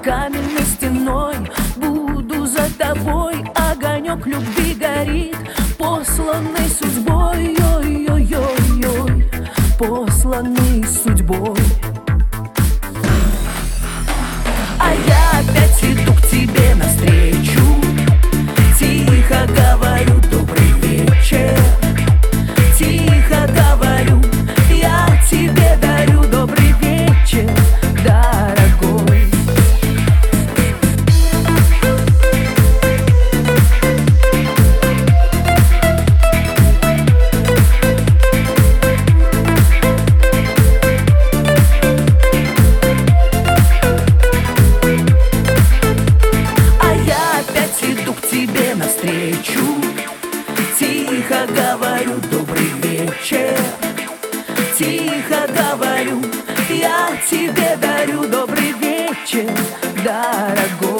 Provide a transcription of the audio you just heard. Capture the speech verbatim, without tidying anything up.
каменной стеной буду за тобой. Огонек любви горит, посланный судьбой, ой-ой-ой-ой, посланный судьбой. А я опять иду к тебе навстречу, тихо говорю добрый вечер, тихо говорю, я тебе дарю добрый вечер, дорогой. Навстречу, тихо говорю добрый вечер, тихо говорю, я тебе дарю добрый вечер, дорогой.